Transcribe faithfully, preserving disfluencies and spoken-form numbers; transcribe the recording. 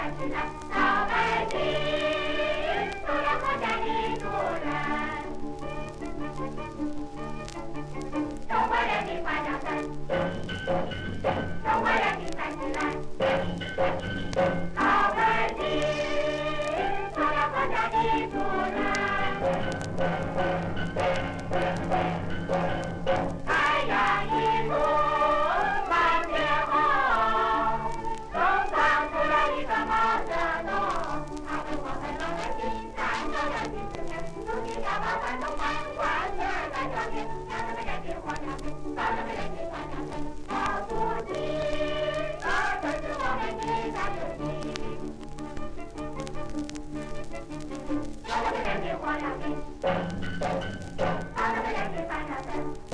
站起来，老百姓都要国家的主人。中国人民快乐声，中国人民站起来，老百姓都要国家的主人。太阳一出满天红，东方出来一个毛泽东，他为我们老百姓战斗了几十年，如今要把反动派万岁在脚边，让他们人民活下去，让他们人民活下去。毛主席，这就是我们的大决心，让他们人民活下去，让他们人民活下去。